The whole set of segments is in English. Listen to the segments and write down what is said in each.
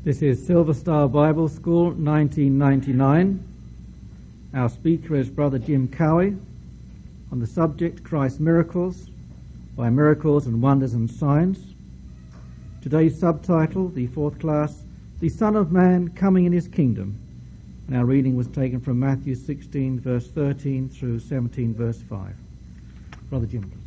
This is Silver Star Bible School, 1999. Our speaker is Brother Jim Cowie on the subject Christ's Miracles, by Miracles and Wonders and Signs. Today's subtitle, the fourth class, The Son of Man Coming in His Kingdom. And our reading was taken from Matthew 16 verse 13 through 17 verse 5. Brother Jim, please.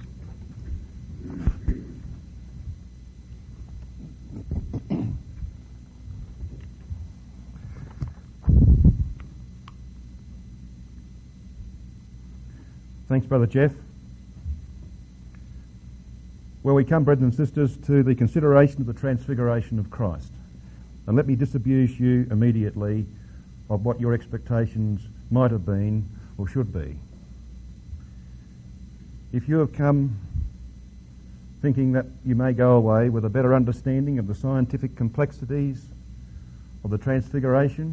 Thanks, Brother Jeff. Well, we come, brethren and sisters, to the consideration of the transfiguration of Christ. And let me disabuse you immediately of what your expectations might have been or should be. If you have come thinking that you may go away with a better understanding of the scientific complexities of the transfiguration,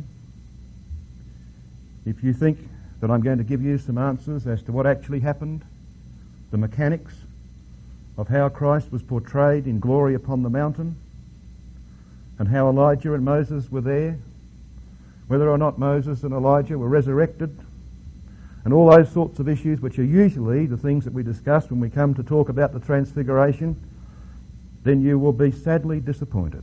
if you think that I'm going to give you some answers as to what actually happened, the mechanics of how Christ was portrayed in glory upon the mountain, and how Elijah and Moses were there, whether or not Moses and Elijah were resurrected, and all those sorts of issues which are usually the things that we discuss when we come to talk about the transfiguration, then you will be sadly disappointed.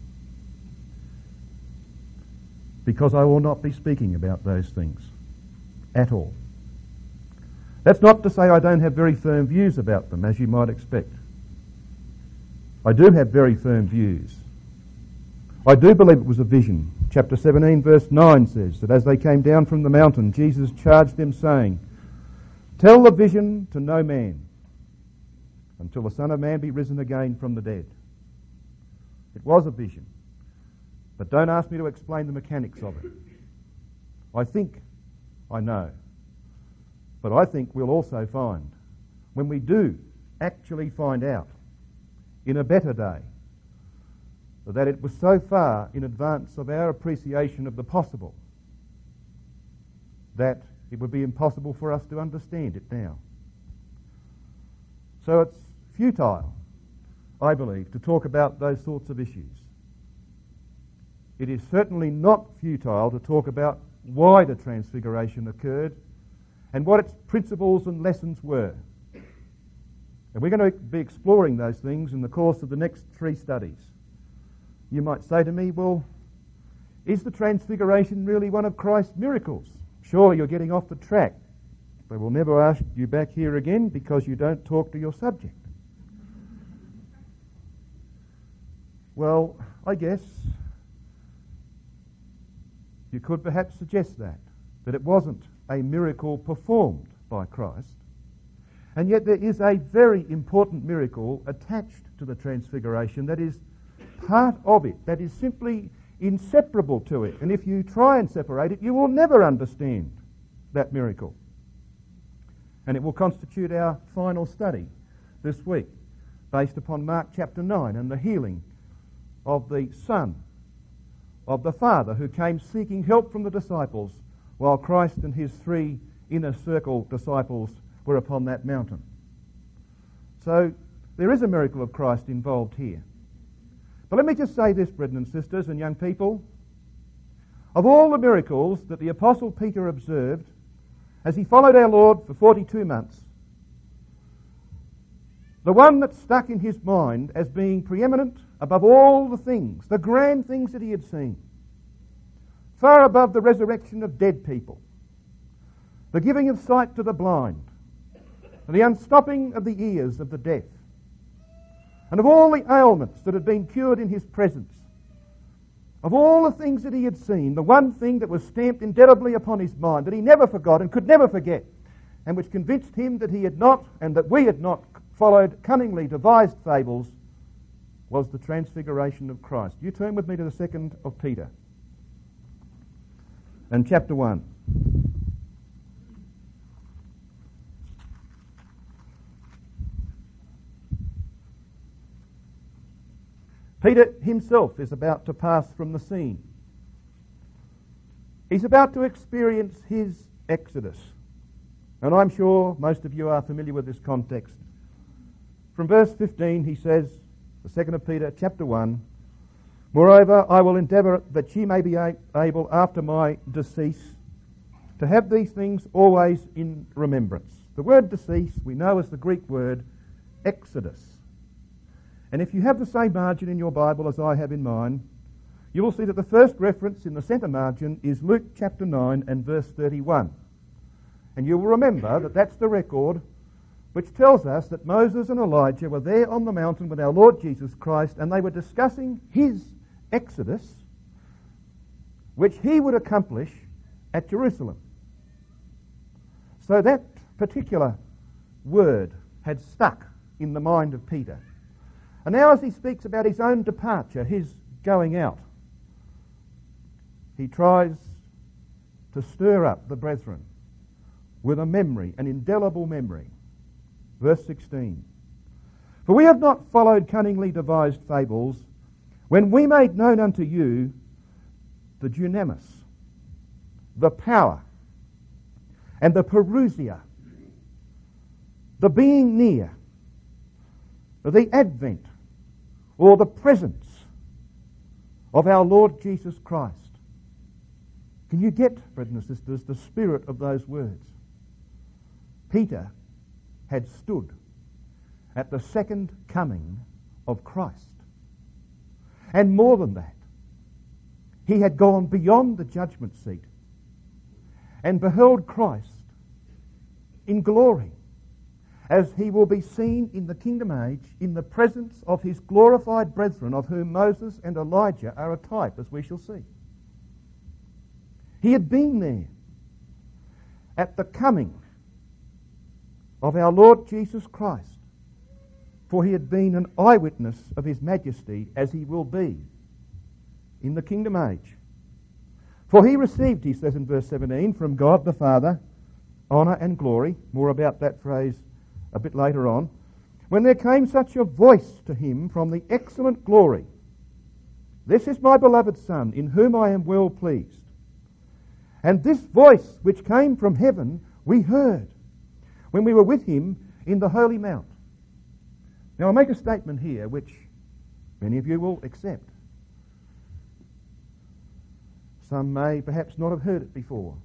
Because I will not be speaking about those things at all. That's not to say I don't have very firm views about them, as you might expect. I do have very firm views. I do believe it was a vision. Chapter 17 verse 9 says that as they came down from the mountain, Jesus charged them saying, "Tell the vision to no man until the Son of Man be risen again from the dead." It was a vision. But don't ask me to explain the mechanics of it. I think I know. But I think we'll also find, when we do actually find out in a better day, that it was so far in advance of our appreciation of the possible that it would be impossible for us to understand it now. So it's futile, I believe, to talk about those sorts of issues. It is certainly not futile to talk about why the transfiguration occurred and what its principles and lessons were. And we're going to be exploring those things in the course of the next 3 studies. You might say to me, well, is the transfiguration really one of Christ's miracles? Surely you're getting off the track. But we'll never ask you back here again because you don't talk to your subject. Well, I guess you could perhaps suggest that it wasn't a miracle performed by Christ, and yet there is a very important miracle attached to the transfiguration that is part of it, that is simply inseparable to it. And if you try and separate it, you will never understand that miracle. And it will constitute our final study this week, based upon Mark chapter 9 and the healing of the son of the Father who came seeking help from the disciples while Christ and his 3 inner circle disciples were upon that mountain. So there is a miracle of Christ involved here. But let me just say this, brethren and sisters and young people. Of all the miracles that the Apostle Peter observed as he followed our Lord for 42 months, the one that stuck in his mind as being preeminent above all the things, the grand things that he had seen, far above the resurrection of dead people, the giving of sight to the blind, and the unstopping of the ears of the deaf, and of all the ailments that had been cured in his presence, of all the things that he had seen, the one thing that was stamped indelibly upon his mind, that he never forgot and could never forget, and which convinced him that he had not, and that we had not, followed cunningly devised fables, was the transfiguration of Christ. You turn with me to the 2nd of Peter and chapter 1. Peter himself is about to pass from the scene. He's about to experience his exodus. And I'm sure most of you are familiar with this context. From verse 15 he says, the 2nd of Peter chapter 1, Moreover, I will endeavour that ye may be able after my decease to have these things always in remembrance. The word decease we know as the Greek word exodus. And if you have the same margin in your Bible as I have in mine, you will see that the first reference in the centre margin is Luke chapter 9 and verse 31. And you will remember that that's the record which tells us that Moses and Elijah were there on the mountain with our Lord Jesus Christ, and they were discussing his exodus, which he would accomplish at Jerusalem. So that particular word had stuck in the mind of Peter. And now as he speaks about his own departure, his going out, he tries to stir up the brethren with a memory, an indelible memory. Verse 16. For we have not followed cunningly devised fables, when we made known unto you the dunamis, the power, and the parousia, the being near, the advent, or the presence of our Lord Jesus Christ. Can you get, brethren and sisters, the spirit of those words? Peter had stood at the second coming of Christ. And more than that, he had gone beyond the judgment seat and beheld Christ in glory, as he will be seen in the kingdom age in the presence of his glorified brethren, of whom Moses and Elijah are a type, as we shall see. He had been there at the coming of our Lord Jesus Christ, for he had been an eyewitness of his majesty, as he will be in the kingdom age. For he received, he says in verse 17, from God the Father, honour and glory. More about that phrase a bit later on. When there came such a voice to him from the excellent glory, this is my beloved Son, in whom I am well pleased. And this voice which came from heaven we heard when we were with him in the holy mount. Now I make a statement here which many of you will accept. Some may perhaps not have heard it before.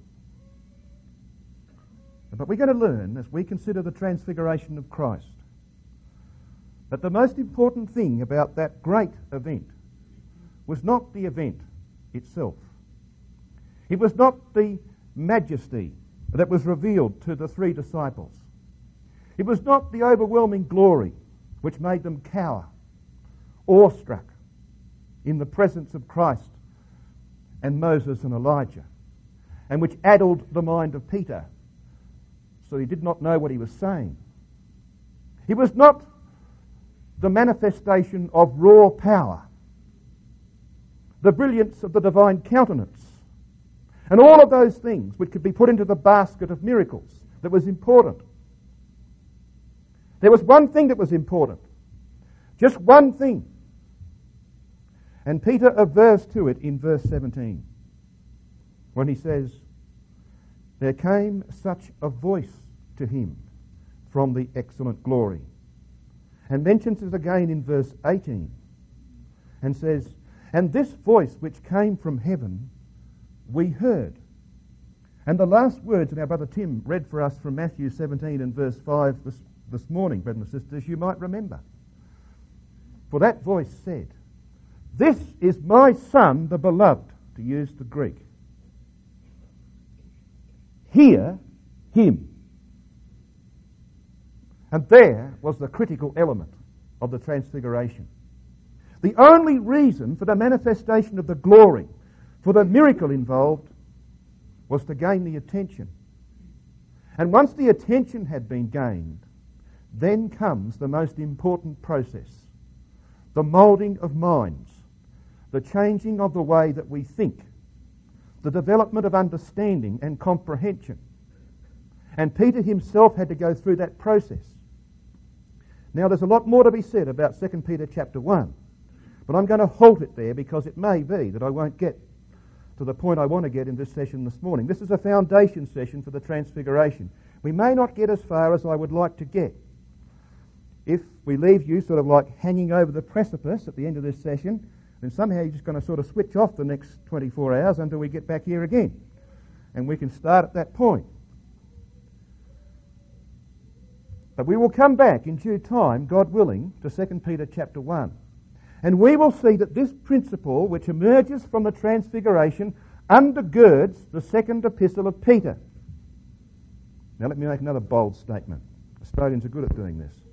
But we're going to learn, as we consider the transfiguration of Christ, that the most important thing about that great event was not the event itself. It was not the majesty that was revealed to the three disciples. It was not the overwhelming glory which made them cower, awestruck in the presence of Christ and Moses and Elijah, and which addled the mind of Peter so he did not know what he was saying. It was not the manifestation of raw power, the brilliance of the divine countenance, and all of those things which could be put into the basket of miracles that was important. There was one thing that was important, just one thing. And Peter avers to it in verse 17 when he says, there came such a voice to him from the excellent glory. And mentions it again in verse 18 and says, and this voice which came from heaven we heard. And the last words that our brother Tim read for us from Matthew 17 and verse 5 this morning, brothers and sisters, you might remember. For that voice said, this is my Son, the beloved, to use the Greek. Hear him. And there was the critical element of the transfiguration. The only reason for the manifestation of the glory, for the miracle involved, was to gain the attention. And once the attention had been gained, then comes the most important process, the moulding of minds, the changing of the way that we think, the development of understanding and comprehension. And Peter himself had to go through that process. Now there's a lot more to be said about 2 Peter chapter 1, but I'm going to halt it there because it may be that I won't get to the point I want to get in this session this morning. This is a foundation session for the Transfiguration. We may not get as far as I would like to get. If we leave you sort of like hanging over the precipice at the end of this session, then somehow you're just going to sort of switch off the next 24 hours until we get back here again. And we can start at that point. But we will come back in due time, God willing, to 2 Peter chapter 1. And we will see that this principle, which emerges from the Transfiguration, undergirds the second epistle of Peter. Now let me make another bold statement. Australians are good at doing this.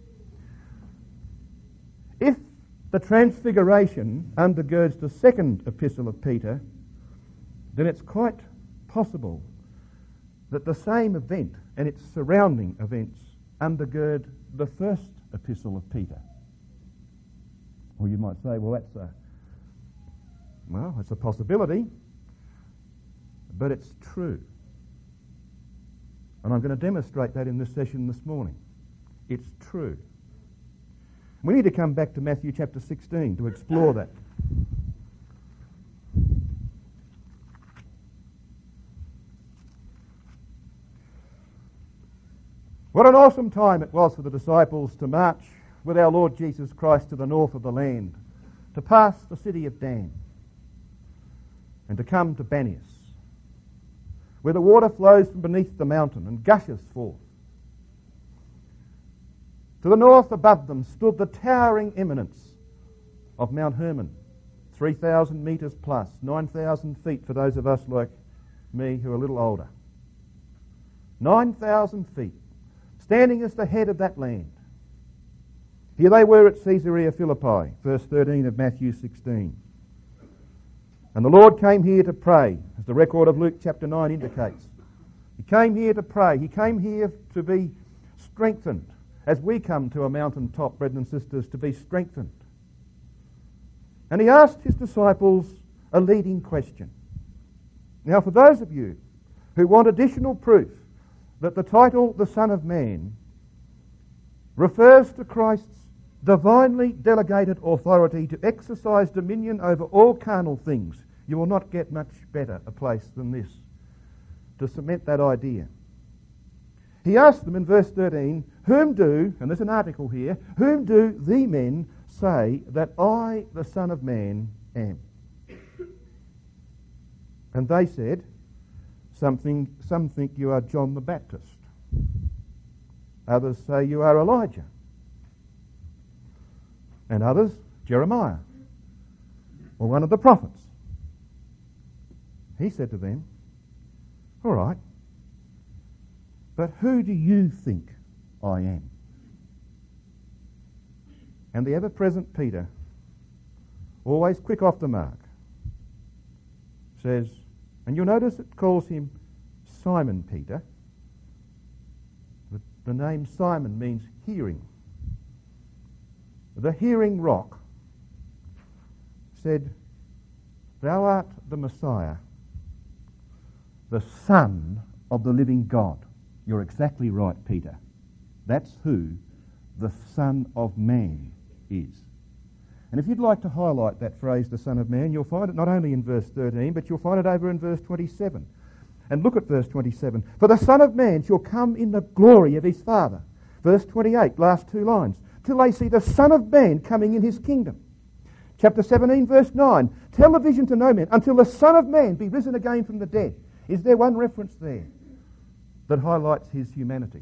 If the Transfiguration undergirds the second epistle of Peter, then it's quite possible that the same event and its surrounding events undergird the first epistle of Peter. Or you might say, well, it's a possibility, but it's true. And I'm going to demonstrate that in this session this morning. It's true. We need to come back to Matthew chapter 16 to explore that. What an awesome time it was for the disciples to march with our Lord Jesus Christ to the north of the land, to pass the city of Dan, and to come to Banias, where the water flows from beneath the mountain and gushes forth. To the north above them stood the towering eminence of Mount Hermon, 3,000 metres plus, 9,000 feet for those of us like me who are a little older. 9,000 feet, standing as the head of that land. Here they were at Caesarea Philippi, verse 13 of Matthew 16. And the Lord came here to pray, as the record of Luke chapter 9 indicates. He came here to pray. He came here to be strengthened, as we come to a mountaintop, brethren and sisters, to be strengthened. And he asked his disciples a leading question. Now, for those of you who want additional proof that the title, the Son of Man, refers to Christ's divinely delegated authority to exercise dominion over all carnal things, you will not get much better a place than this to cement that idea. He asked them in verse 13, whom do, and there's an article here, whom do the men say that I, the Son of Man, am? And they said, some think you are John the Baptist. Others say you are Elijah. And others, Jeremiah, or one of the prophets. He said to them, all right, but who do you think I am? And the ever-present Peter, always quick off the mark, says, and you'll notice it calls him Simon Peter. The name Simon means hearing. The hearing rock said, thou art the Messiah, the Son of the living God. You're exactly right, Peter. That's who the Son of Man is. And if you'd like to highlight that phrase, the Son of Man, you'll find it not only in verse 13, but you'll find it over in verse 27. And look at verse 27. For the Son of Man shall come in the glory of his Father. Verse 28, last two lines. Till they see the Son of Man coming in his kingdom. Chapter 17, verse 9. Tell the vision to no man until the Son of Man be risen again from the dead. Is there one reference there that highlights his humanity?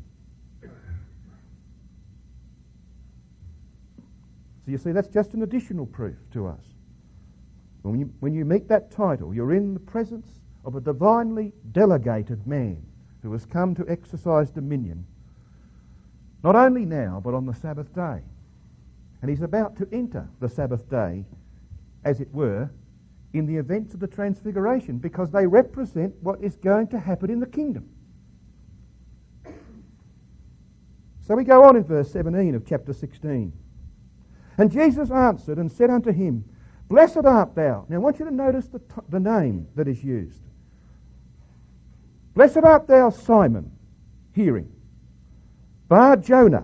So you see, that's just an additional proof to us. When you meet that title, you're in the presence of a divinely delegated man who has come to exercise dominion, not only now, but on the Sabbath day. And he's about to enter the Sabbath day, as it were, in the events of the Transfiguration, because they represent what is going to happen in the kingdom. So we go on in verse 17 of chapter 16. And Jesus answered and said unto him, Blessed art thou. Now I want you to notice the name that is used. Blessed art thou, Simon, hearing, Bar Jonah,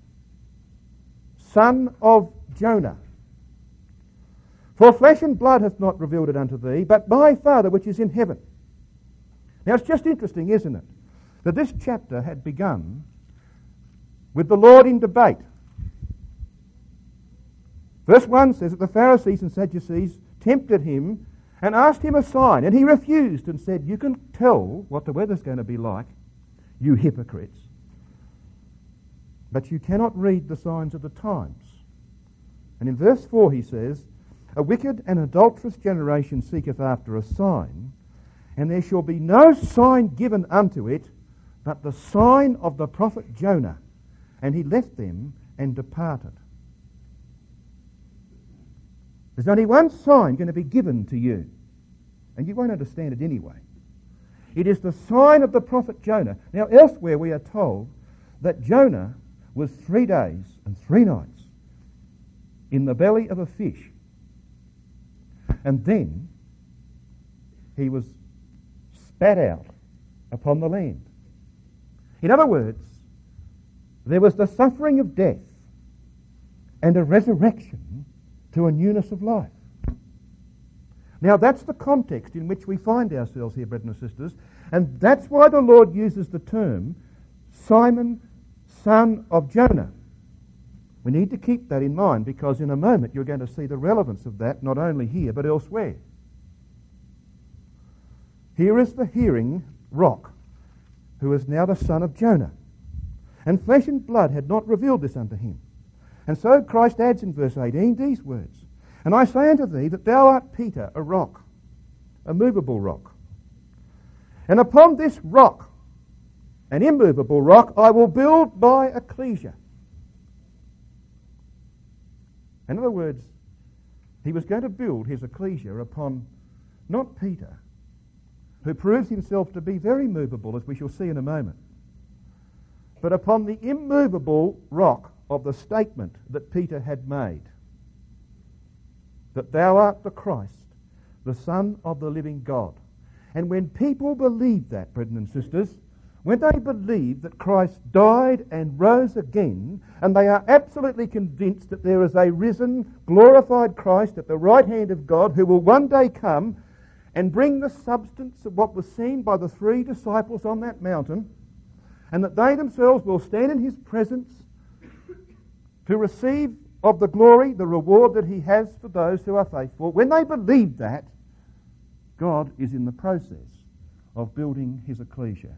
son of Jonah. For flesh and blood hath not revealed it unto thee, but my Father which is in heaven. Now it's just interesting, isn't it, that this chapter had begun with the Lord in debate. Verse 1 says that the Pharisees and Sadducees tempted him and asked him a sign, and he refused and said, "You can tell what the weather's going to be like, you hypocrites, but you cannot read the signs of the times." And in verse 4 he says, "A wicked and adulterous generation seeketh after a sign, and there shall be no sign given unto it but the sign of the prophet Jonah. And he left them and departed." There's only one sign going to be given to you, and you won't understand it anyway. It is the sign of the prophet Jonah. Now, elsewhere we are told that Jonah was 3 days and 3 nights in the belly of a fish, and then he was spat out upon the land. In other words, there was the suffering of death and a resurrection to a newness of life. Now that's the context in which we find ourselves here, brethren and sisters, and that's why the Lord uses the term Simon, son of Jonah. We need to keep that in mind, because in a moment you're going to see the relevance of that, not only here but elsewhere. Here is the hearing rock, who is now the son of Jonah. And flesh and blood had not revealed this unto him. And so Christ adds in verse 18 these words, "And I say unto thee that thou art Peter, a rock, a movable rock. And upon this rock, an immovable rock, I will build my ecclesia." In other words, he was going to build his ecclesia upon not Peter, who proves himself to be very movable, as we shall see in a moment, but upon the immovable rock of the statement that Peter had made, that thou art the Christ, the Son of the living God. And when people believe that, brethren and sisters, when they believe that Christ died and rose again, and they are absolutely convinced that there is a risen, glorified Christ at the right hand of God who will one day come and bring the substance of what was seen by the 3 disciples on that mountain, and that they themselves will stand in his presence to receive of the glory, the reward that he has for those who are faithful. When they believe that, God is in the process of building his ecclesia.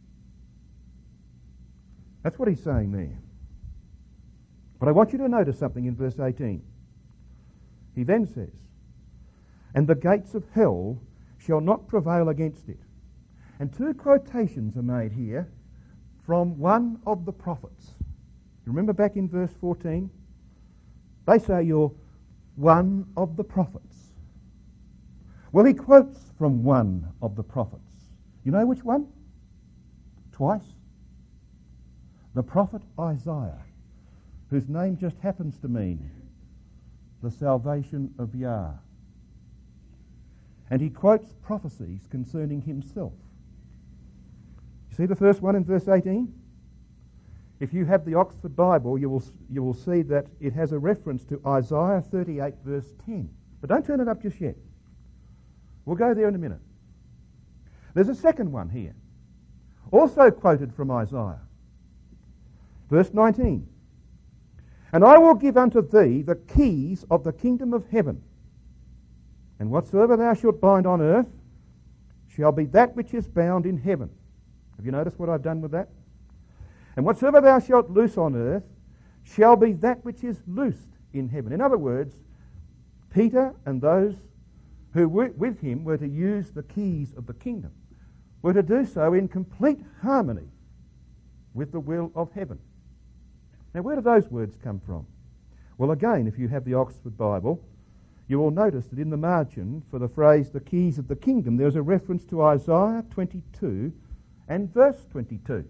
That's what he's saying there. But I want you to notice something in verse 18. He then says, "And the gates of hell shall not prevail against it." And 2 quotations are made here from one of the prophets. You remember back in verse 14? They say you're one of the prophets. Well, he quotes from one of the prophets. You know which one? Twice. The prophet Isaiah, whose name just happens to mean the salvation of Yah. And he quotes prophecies concerning himself. You see the first one in verse 18? If you have the Oxford Bible, you will see that it has a reference to Isaiah 38 verse 10. But don't turn it up just yet. We'll go there in a minute. There's a second one here, also quoted from Isaiah. Verse 19. "And I will give unto thee the keys of the kingdom of heaven. And whatsoever thou shalt bind on earth shall be that which is bound in heaven." Have you noticed what I've done with that? "And whatsoever thou shalt loose on earth shall be that which is loosed in heaven." In other words, Peter and those who were with him were to use the keys of the kingdom, were to do so in complete harmony with the will of heaven. Now, where do those words come from? Well, again, if you have the Oxford Bible, you will notice that in the margin for the phrase "the keys of the kingdom," there's a reference to Isaiah 22 and verse 22.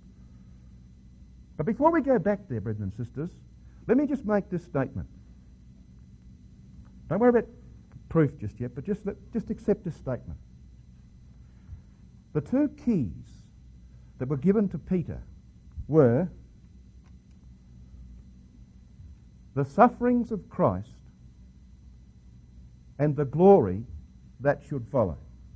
But before we go back there, brethren and sisters, let me just make this statement. Don't worry about proof just yet, but just accept this statement. The 2 keys that were given to Peter were the sufferings of Christ and the glory that should follow.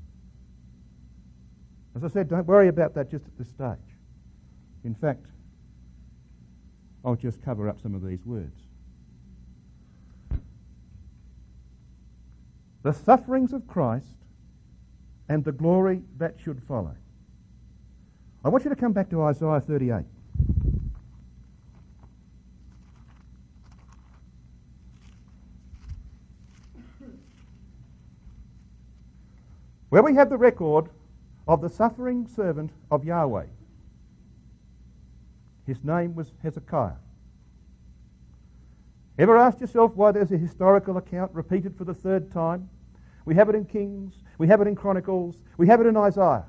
As I said, don't worry about that just at this stage. In fact, I'll just cover up some of these words. the sufferings of Christ and the glory that should follow. I want you to come back to Isaiah 38. Where we have the record of the suffering servant of Yahweh. His name was Hezekiah. Ever asked yourself why there's a historical account repeated for the third time? We have it in Kings, we have it in Chronicles, we have it in Isaiah.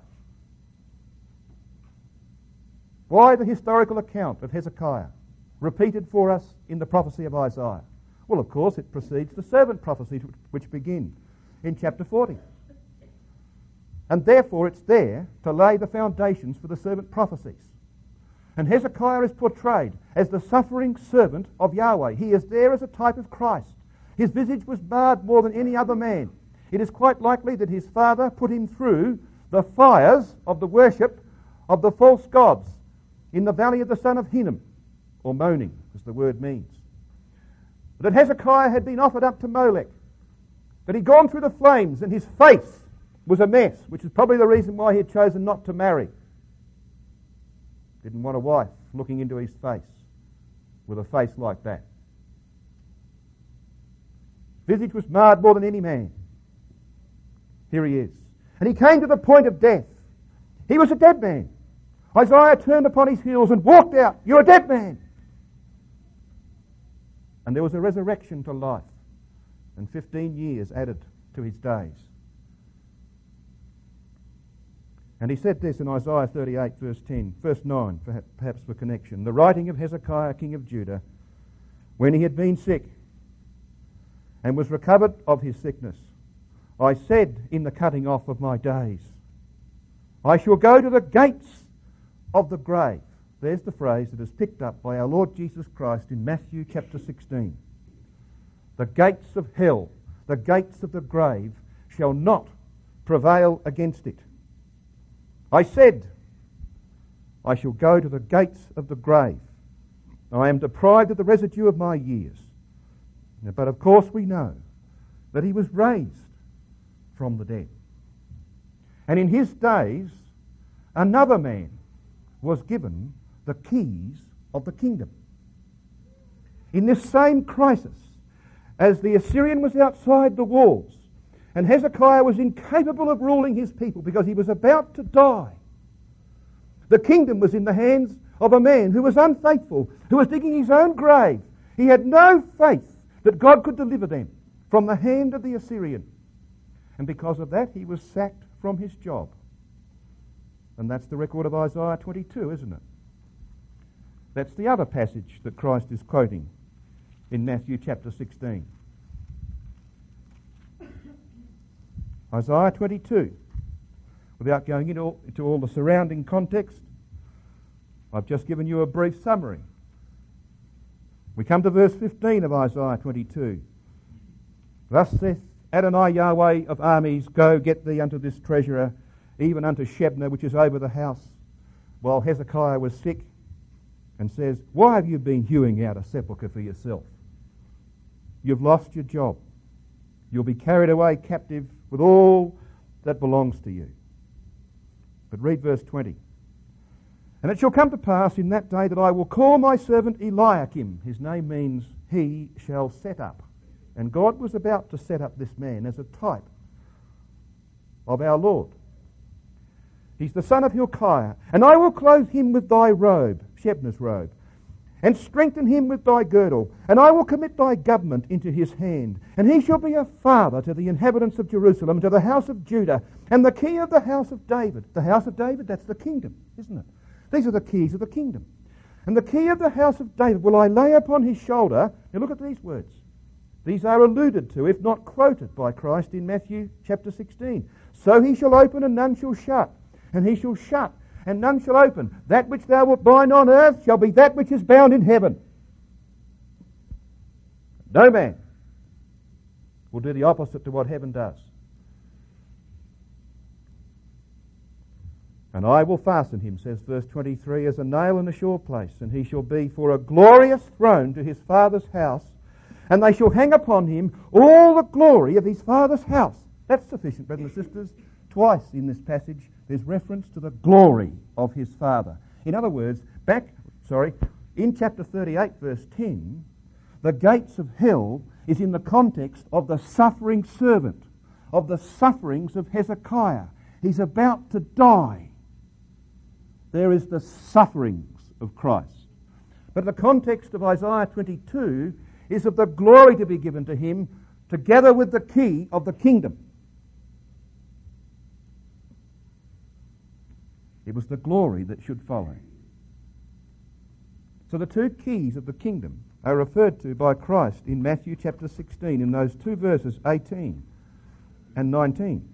Why the historical account of Hezekiah repeated for us in the prophecy of Isaiah? Well, of course, it precedes the servant prophecies which begin in chapter 40. And therefore it's there to lay the foundations for the servant prophecies. And Hezekiah is portrayed as the suffering servant of Yahweh. He is there as a type of Christ. His visage was marred more than any other man. It is quite likely that his father put him through the fires of the worship of the false gods in the valley of the son of Hinnom, or moaning, as the word means. That Hezekiah had been offered up to Molech, that he'd gone through the flames and his face was a mess, which is probably the reason why he had chosen not to marry. Didn't want a wife looking into his face with a face like that. Visage was marred more than any man. Here he is. And he came to the point of death. He was a dead man. Isaiah turned upon his heels and walked out. You're a dead man. And there was a resurrection to life, and 15 years added to his days. And he said this in Isaiah 38, verse 10, verse 9, perhaps for connection. The writing of Hezekiah, king of Judah, when he had been sick and was recovered of his sickness, I said in the cutting off of my days, I shall go to the gates of the grave. There's the phrase that is picked up by our Lord Jesus Christ in Matthew chapter 16. The gates of hell, the gates of the grave, shall not prevail against it. I said, I shall go to the gates of the grave. I am deprived of the residue of my years. But of course we know that he was raised from the dead. And in his days, another man was given the keys of the kingdom. In this same crisis, as the Assyrian was outside the walls, and Hezekiah was incapable of ruling his people because he was about to die, the kingdom was in the hands of a man who was unfaithful, who was digging his own grave. He had no faith that God could deliver them from the hand of the Assyrian. And because of that, he was sacked from his job. And that's the record of Isaiah 22, isn't it? That's the other passage that Christ is quoting in Matthew chapter 16. Isaiah 22. Without going into all the surrounding context, I've just given you a brief summary. We come to verse 15 of Isaiah 22. Thus saith Adonai Yahweh of armies, go get thee unto this treasurer, even unto Shebna, which is over the house, while Hezekiah was sick, and says, why have you been hewing out a sepulchre for yourself? You've lost your job. You'll be carried away captive with all that belongs to you. But read verse 20. And it shall come to pass in that day that I will call my servant Eliakim. His name means he shall set up. And God was about to set up this man as a type of our Lord. He's the son of Hilkiah. And I will clothe him with thy robe, Shebna's robe, and strengthen him with thy girdle. And I will commit thy government into his hand. And he shall be a father to the inhabitants of Jerusalem, to the house of Judah, and the key of the house of David. The house of David, that's the kingdom, isn't it? These are the keys of the kingdom. And the key of the house of David will I lay upon his shoulder. Now look at these words. These are alluded to, if not quoted, by Christ in Matthew chapter 16. So he shall open and none shall shut, and he shall shut and none shall open. That which thou wilt bind on earth shall be that which is bound in heaven. No man will do the opposite to what heaven does. And I will fasten him, says verse 23, as a nail in a sure place, and he shall be for a glorious throne to his father's house, and they shall hang upon him all the glory of his father's house. That's sufficient, brothers and sisters. Twice in this passage there's reference to the glory of his father. In other words, in chapter 38 verse 10, the gates of hell is in the context of the suffering servant, of the sufferings of Hezekiah. He's about to die. There is the sufferings of Christ. But the context of Isaiah 22 is of the glory to be given to him together with the key of the kingdom. It was the glory that should follow. So the two keys of the kingdom are referred to by Christ in Matthew chapter 16 in those two verses 18 and 19.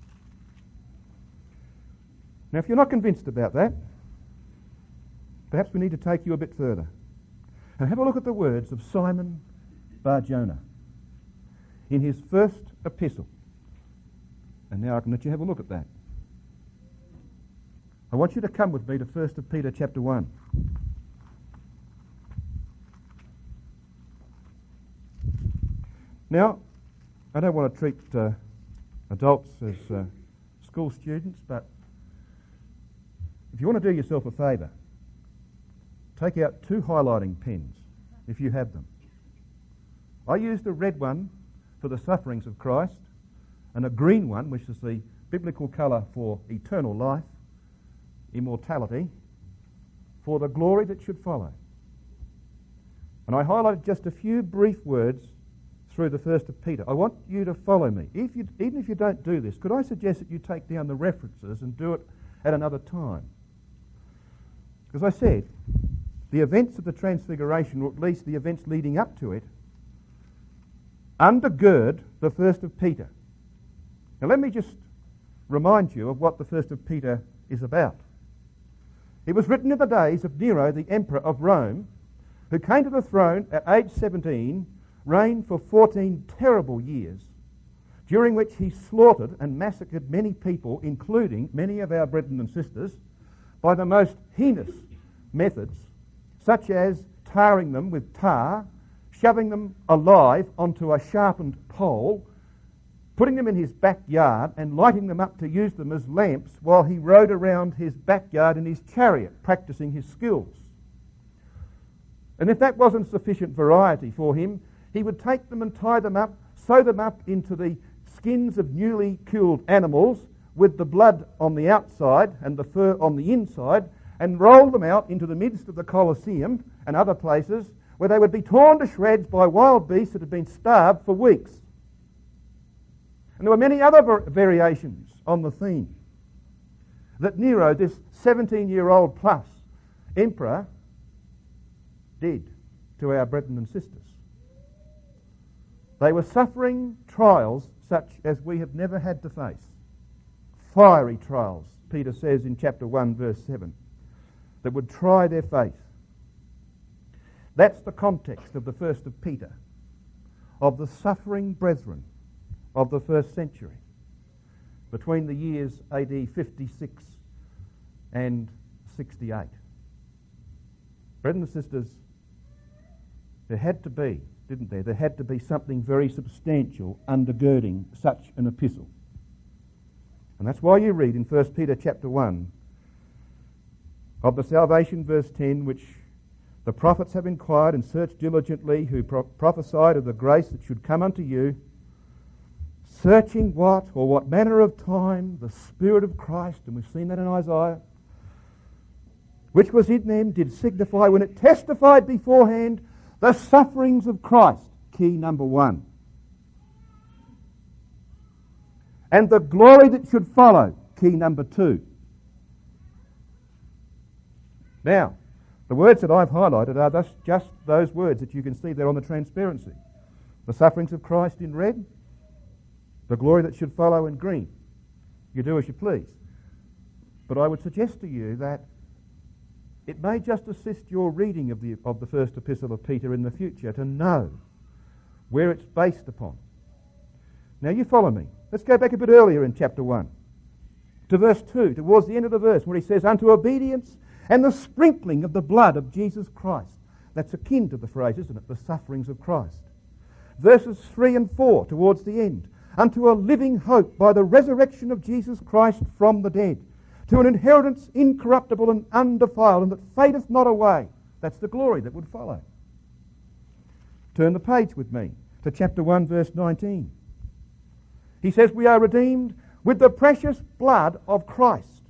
Now if you're not convinced about that, perhaps we need to take you a bit further and have a look at the words of Simon Bar-Jonah in his first epistle. And now I can let you have a look at that. I want you to come with me to 1 Peter chapter 1. Now, I don't want to treat adults as school students, but if you want to do yourself a favour, take out two highlighting pens, if you have them. I used a red one for the sufferings of Christ, and a green one, which is the biblical colour for eternal life, immortality, for the glory that should follow. And I highlighted just a few brief words through the first of Peter. I want you to follow me. Even if you don't do this, could I suggest that you take down the references and do it at another time? Because I said, the events of the Transfiguration, or at least the events leading up to it, undergird the first of Peter. Now let me just remind you of what the first of Peter is about. It was written in the days of Nero, the emperor of Rome, who came to the throne at age 17, reigned for 14 terrible years, during which he slaughtered and massacred many people, including many of our brethren and sisters, by the most heinous methods, such as tarring them with tar, shoving them alive onto a sharpened pole, putting them in his backyard and lighting them up to use them as lamps while he rode around his backyard in his chariot, practicing his skills. And if that wasn't sufficient variety for him, he would take them and tie them up, sew them up into the skins of newly killed animals with the blood on the outside and the fur on the inside, and roll them out into the midst of the Colosseum and other places where they would be torn to shreds by wild beasts that had been starved for weeks. And there were many other variations on the theme that Nero, this 17-year-old plus emperor, did to our brethren and sisters. They were suffering trials such as we have never had to face. Fiery trials, Peter says in chapter 1, verse 7, that would try their faith. That's the context of the first of Peter, of the suffering brethren of the first century, between the years AD 56 and 68. Brethren and sisters, there had to be, didn't there? There had to be something very substantial undergirding such an epistle. And that's why you read in 1 Peter chapter 1 of the salvation, verse 10, which the prophets have inquired and searched diligently, who prophesied of the grace that should come unto you, searching what manner of time the Spirit of Christ, and we've seen that in Isaiah, which was in them, did signify when it testified beforehand the sufferings of Christ, key number 1. And the glory that should follow, key number 2. Now, the words that I've highlighted are just those words that you can see there on the transparency. The sufferings of Christ in red, the glory that should follow in green. You do as you please. But I would suggest to you that it may just assist your reading of the first epistle of Peter in the future to know where it's based upon. Now you follow me. Let's go back a bit earlier in chapter 1 to verse 2, towards the end of the verse, where he says, unto obedience and the sprinkling of the blood of Jesus Christ. That's akin to the phrase, isn't it? The sufferings of Christ. verses 3 and 4 towards the end, unto a living hope by the resurrection of Jesus Christ from the dead, to an inheritance incorruptible and undefiled, and that fadeth not away. That's the glory that would follow. Turn the page with me to chapter 1, verse 19. He says, we are redeemed with the precious blood of Christ.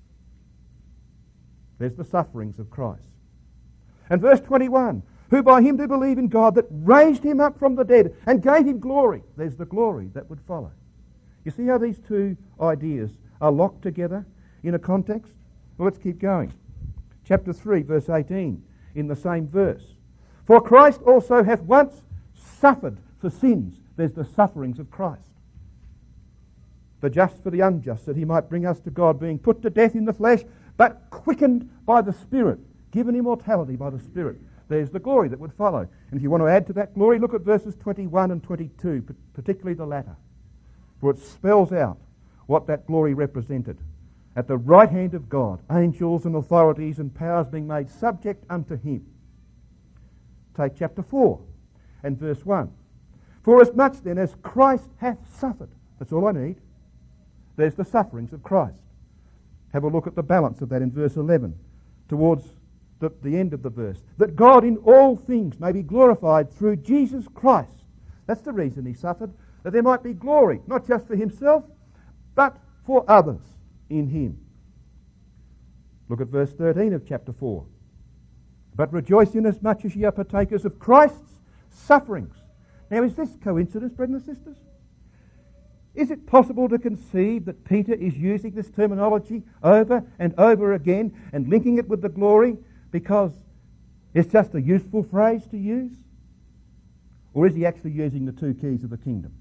There's the sufferings of Christ. And verse 21, who by him do believe in God that raised him up from the dead and gave him glory. There's the glory that would follow. You see how these two ideas are locked together in a context? Well, let's keep going. Chapter 3, verse 18, in the same verse. For Christ also hath once suffered for sins. There's the sufferings of Christ. The just for the unjust, that he might bring us to God, being put to death in the flesh, but quickened by the Spirit, given immortality by the Spirit. There's the glory that would follow. And if you want to add to that glory, look at verses 21 and 22, particularly the latter. For it spells out what that glory represented. At the right hand of God, angels and authorities and powers being made subject unto him. Take chapter 4 and verse 1. For as much then as Christ hath suffered, that's all I need. There's the sufferings of Christ. Have a look at the balance of that in verse 11, towards the end of the verse. That God in all things may be glorified through Jesus Christ. That's the reason he suffered, that there might be glory, not just for himself, but for others in him. Look at verse 13 of chapter 4. But rejoice inasmuch as ye are partakers of Christ's sufferings. Now, is this coincidence, brethren and sisters? Is it possible to conceive that Peter is using this terminology over and over again and linking it with the glory because it's just a useful phrase to use? Or is he actually using the two keys of the kingdom?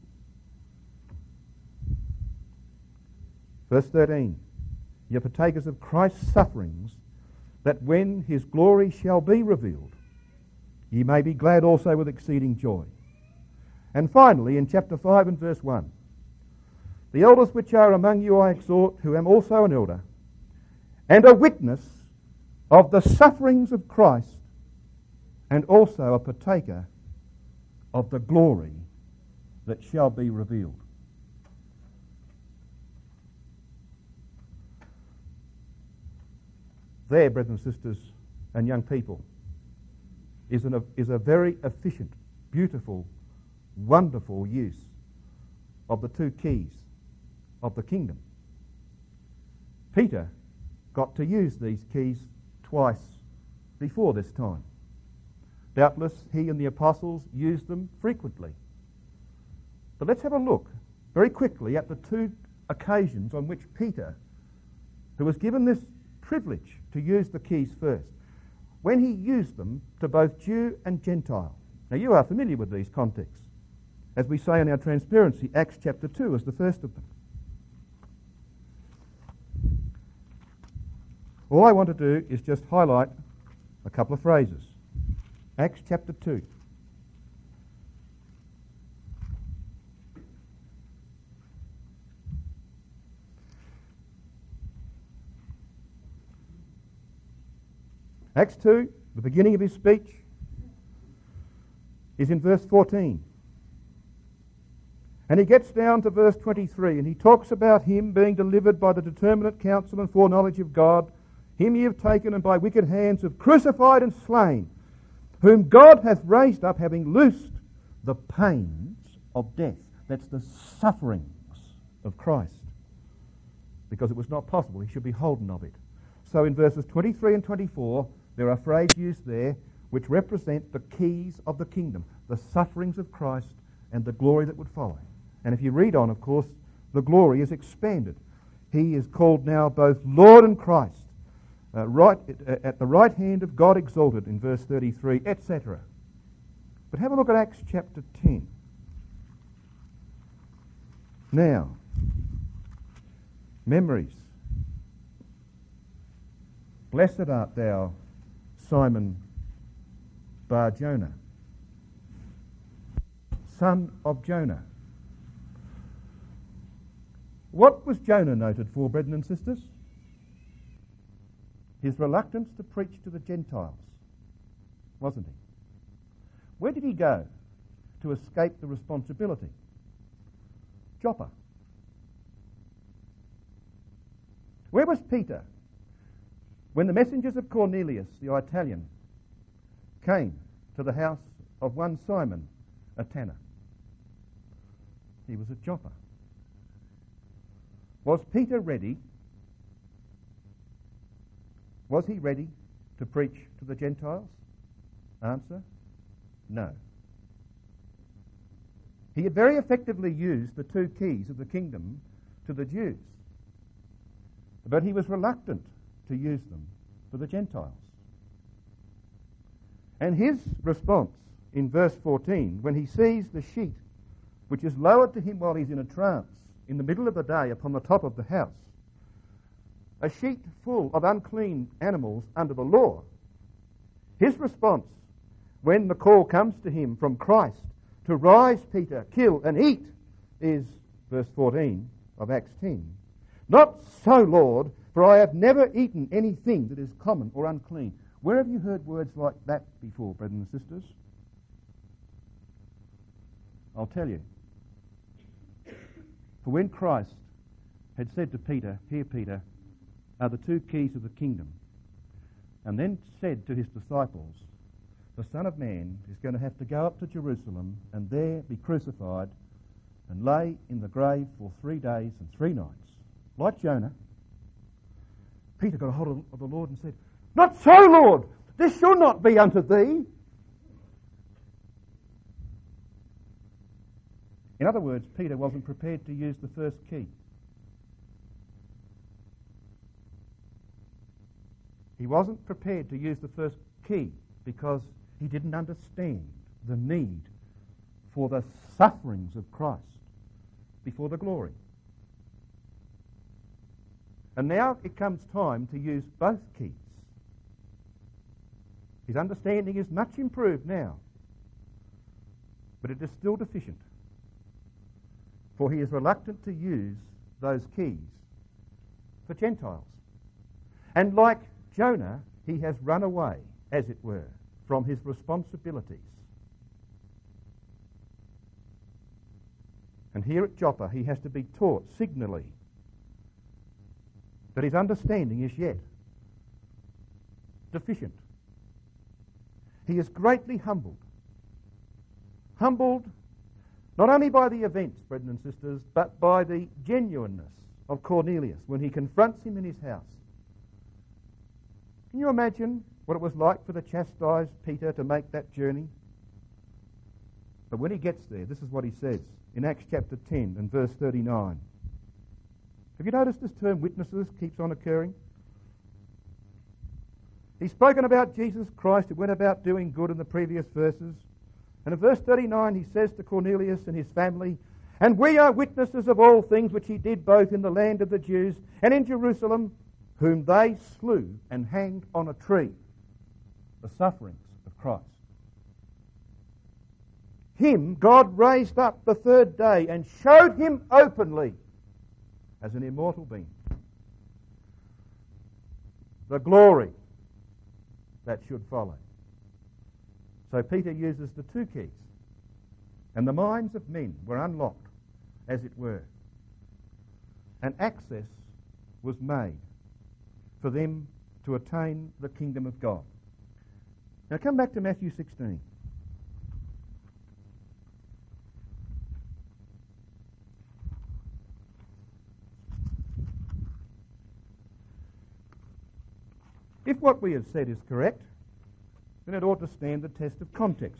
Verse 13. Ye are partakers of Christ's sufferings, that when his glory shall be revealed, ye may be glad also with exceeding joy. And finally, in chapter 5 and verse 1, the elders which are among you I exhort, who am also an elder, and a witness of the sufferings of Christ, and also a partaker of the glory that shall be revealed. There, brethren and sisters and young people, is a very efficient, beautiful, wonderful use of the two keys of the kingdom. Peter got to use these keys twice before this time. Doubtless he and the apostles used them frequently. But let's have a look very quickly at the two occasions on which Peter, who was given this privilege to use the keys first, when he used them to both Jew and Gentile. Now you are familiar with these contexts. As we say in our transparency, Acts chapter 2 is the first of them. All I want to do is just highlight a couple of phrases. Acts chapter 2. Acts 2, the beginning of his speech, is in verse 14. And he gets down to verse 23, and he talks about him being delivered by the determinate counsel and foreknowledge of God. Him ye have taken, and by wicked hands have crucified and slain, whom God hath raised up, having loosed the pains of death. That's the sufferings of Christ, because it was not possible he should be holden of it. So in verses 23 and 24, there are phrases used there which represent the keys of the kingdom, the sufferings of Christ and the glory that would follow. And if you read on, of course, the glory is expanded. He is called now both Lord and Christ, at the right hand of God exalted in verse 33, etc. But have a look at Acts chapter 10. Now, memories. Blessed art thou, Simon Bar-Jonah, son of Jonah. What was Jonah noted for, brethren and sisters? His reluctance to preach to the Gentiles, wasn't he? Where did he go to escape the responsibility. Joppa. Where was Peter when the messengers of Cornelius, the Italian, came to the house of one Simon, a tanner? He was at Joppa. Was Peter ready? Was he ready to preach to the Gentiles? Answer, no. He had very effectively used the two keys of the kingdom to the Jews, but he was reluctant to use them for the Gentiles. And his response in verse 14, when he sees the sheet which is lowered to him while he's in a trance in the middle of the day upon the top of the house, a sheet full of unclean animals under the law, his response when the call comes to him from Christ to rise, Peter, kill and eat, is verse 14 of Acts 10. Not so, Lord, for I have never eaten anything that is common or unclean. Where have you heard words like that before, brothers and sisters? I'll tell you. For when Christ had said to Peter, "Here, Peter, are the two keys of the kingdom," and then said to his disciples, "The Son of Man is going to have to go up to Jerusalem and there be crucified and lay in the grave for 3 days and 3 nights," like Jonah, Peter got a hold of the Lord and said, "Not so, Lord, this shall not be unto thee." In other words, Peter wasn't prepared to use the first key. He wasn't prepared to use the first key because he didn't understand the need for the sufferings of Christ before the glory. And now it comes time to use both keys. His understanding is much improved now, but it is still deficient, for he is reluctant to use those keys for Gentiles. And like Jonah, he has run away, as it were, from his responsibilities. And here at Joppa, he has to be taught signally that his understanding is yet deficient. He is greatly humbled. Humbled not only by the events, brethren and sisters, but by the genuineness of Cornelius when he confronts him in his house. Can you imagine what it was like for the chastised Peter to make that journey? But when he gets there, this is what he says in Acts chapter 10 and verse 39. Have you noticed this term witnesses keeps on occurring? He's spoken about Jesus Christ who went about doing good in the previous verses. And in verse 39 he says to Cornelius and his family, "And we are witnesses of all things which he did both in the land of the Jews and in Jerusalem, whom they slew and hanged on a tree." The sufferings of Christ. Him God raised up the 3rd day and showed him openly as an immortal being. The glory that should follow. So Peter uses the two keys, and the minds of men were unlocked, as it were, and access was made for them to attain the kingdom of God. Now come back to Matthew 16. If what we have said is correct, then it ought to stand the test of context.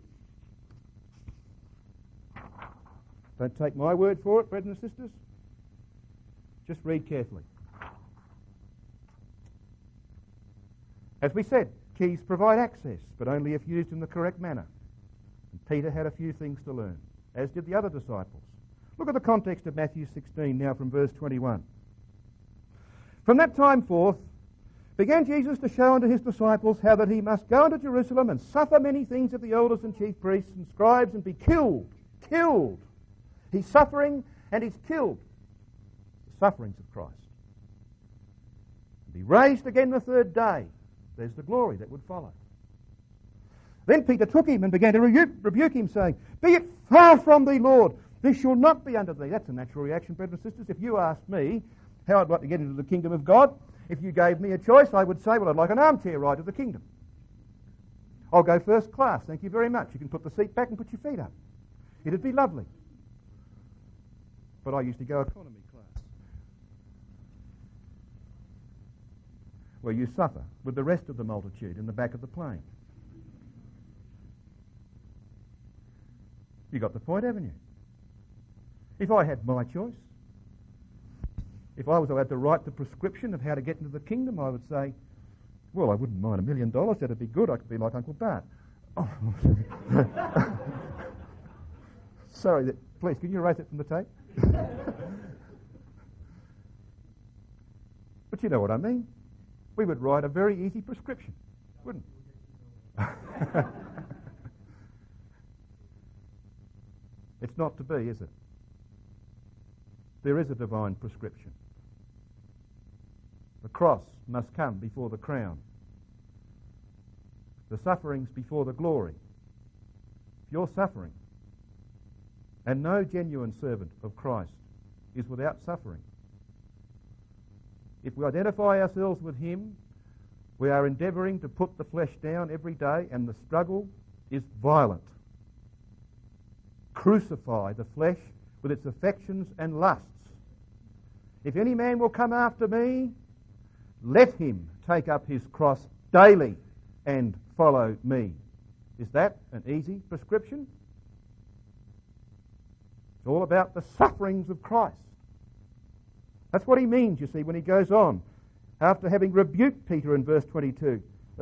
Don't take my word for it, brothers and sisters. Just read carefully. As we said, keys provide access, but only if used in the correct manner. And Peter had a few things to learn, as did the other disciples. Look at the context of Matthew 16 now from verse 21. "From that time forth began Jesus to show unto his disciples how that he must go unto Jerusalem and suffer many things of the elders and chief priests and scribes and be killed. Killed. He's suffering and he's killed. The sufferings of Christ. And be raised again the 3rd day. There's the glory that would follow. Then Peter took him and began to rebuke him, saying, "Be it far from thee, Lord. This shall not be unto thee." That's a natural reaction, brothers and sisters. If you asked me how I'd like to get into the kingdom of God, if you gave me a choice, I would say, well, I'd like an armchair ride to the kingdom. I'll go first class, thank you very much. You can put the seat back and put your feet up. It'd be lovely. But I used to go economy class, where you suffer with the rest of the multitude in the back of the plane. You got the point, haven't you? If I had my choice, if I was allowed to write the prescription of how to get into the kingdom, I would say, well, I wouldn't mind $1 million. That'd be good. I could be like Uncle Bart. Oh. Sorry, please, can you erase it from the tape? But you know what I mean. We would write a very easy prescription, wouldn't we? It's not to be, is it? There is a divine prescription. The cross must come before the crown. The sufferings before the glory. If you're suffering, and no genuine servant of Christ is without suffering. If we identify ourselves with him, we are endeavouring to put the flesh down every day, and the struggle is violent. Crucify the flesh with its affections and lusts. If any man will come after me, let him take up his cross daily and follow me. Is that an easy prescription? It's all about the sufferings of Christ. That's what he means, you see, when he goes on, after having rebuked Peter in verse 23.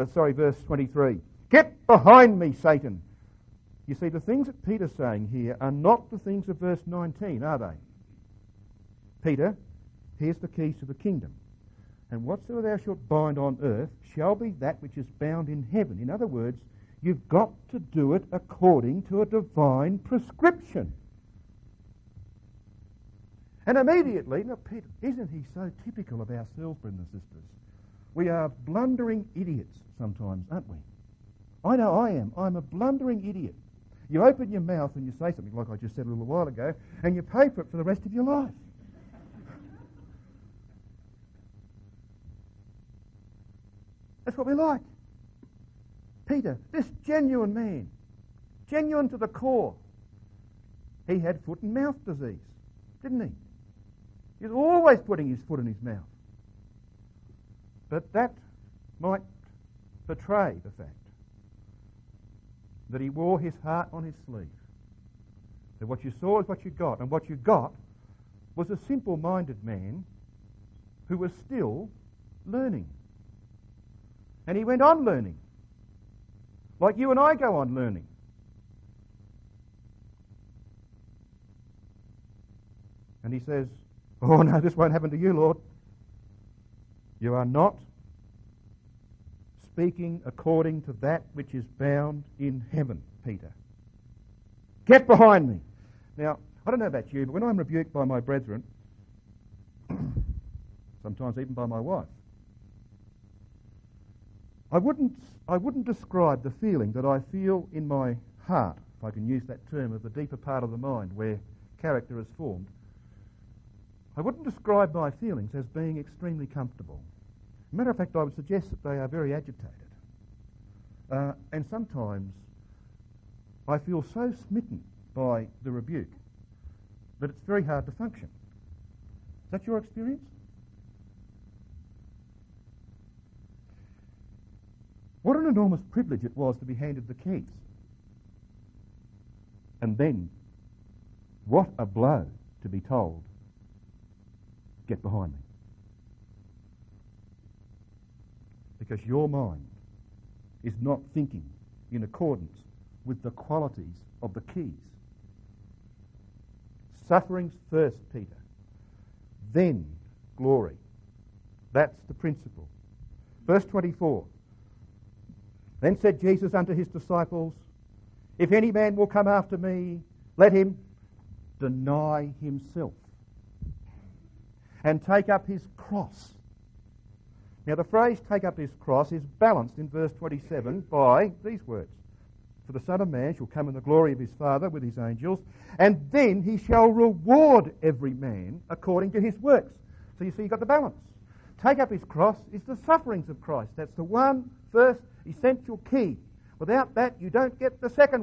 Get behind me, Satan. You see, the things that Peter's saying here are not the things of verse 19, are they? Peter, here's the keys to the kingdom. And whatsoever thou shalt bind on earth shall be that which is bound in heaven. In other words, you've got to do it according to a divine prescription. And immediately, now Peter, isn't he so typical of ourselves, brothers and sisters? We are blundering idiots sometimes, aren't we? I know I am. I'm a blundering idiot. You open your mouth and you say something like I just said a little while ago, and you pay for it for the rest of your life. That's what we like. Peter, this genuine man, genuine to the core, he had foot and mouth disease, didn't he? He was always putting his foot in his mouth. But that might betray the fact that he wore his heart on his sleeve. That what you saw is what you got. And what you got was a simple-minded man who was still learning. And he went on learning. Like you and I go on learning. And he says, oh no, this won't happen to you, Lord. You are not speaking according to that which is bound in heaven, Peter. Get behind me. Now, I don't know about you, but when I'm rebuked by my brethren, sometimes even by my wife, I wouldn't describe the feeling that I feel in my heart, if I can use that term, of the deeper part of the mind where character is formed. I wouldn't describe my feelings as being extremely comfortable. As a matter of fact, I would suggest that they are very agitated. And sometimes I feel so smitten by the rebuke that it's very hard to function. Is that your experience? What an enormous privilege it was to be handed the keys. And then, what a blow to be told, get behind me. Because your mind is not thinking in accordance with the qualities of the keys. Sufferings first, Peter. Then glory. That's the principle. Verse 24. Then said Jesus unto his disciples, if any man will come after me, let him deny himself and take up his cross. Now the phrase take up his cross is balanced in verse 27 by these words. For the Son of Man shall come in the glory of his Father with his angels, and then he shall reward every man according to his works. So you see, you've got the balance. Take up his cross is the sufferings of Christ. That's the one first essential key. Without that, you don't get the second